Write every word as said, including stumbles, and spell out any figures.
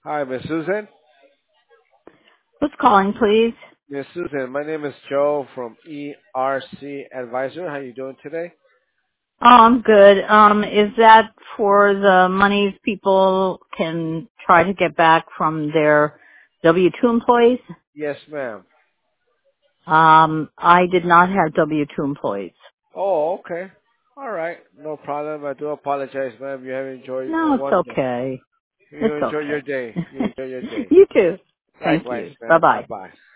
Hi, Miss Susan. Who's calling, please? Miss Susan, my name is Joe from E R C Advisor. How you doing today? Oh, I'm good. Um, is that for the monies people can try to get back from their W two employees? Yes, ma'am. Um, I did not have W two employees. Oh, okay. All right. No problem. I do apologize, ma'am. You have enjoyed No, it's one day. okay. You It's enjoy your day. okay. You enjoy your day. You too. Thank Likewise, you. Bye ma'am. Bye bye. bye.